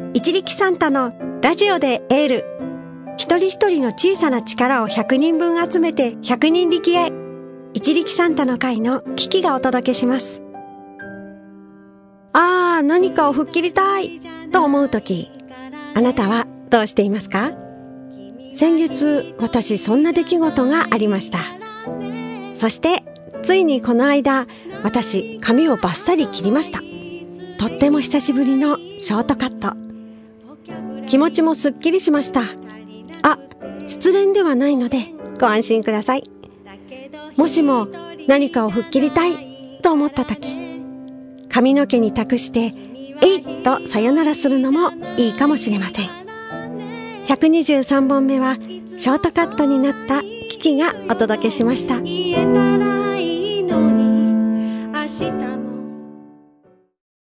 一力サンタのラジオでエール。一人一人の小さな力を100人分集めて100人力へ。一力サンタの会のキキがお届けします。何かを吹っ切りたいと思うとき、あなたはどうしていますか？先月、私そんな出来事がありました。そしてついにこの間、私髪をバッサリ切りました。とっても久しぶりのショートカット。気持ちもすっきりしました。失恋ではないのでご安心ください。もしも何かを吹っ切りたいと思ったとき、髪の毛に託してえいっとさよならするのもいいかもしれません。123本目はショートカットになったキキがお届けしました。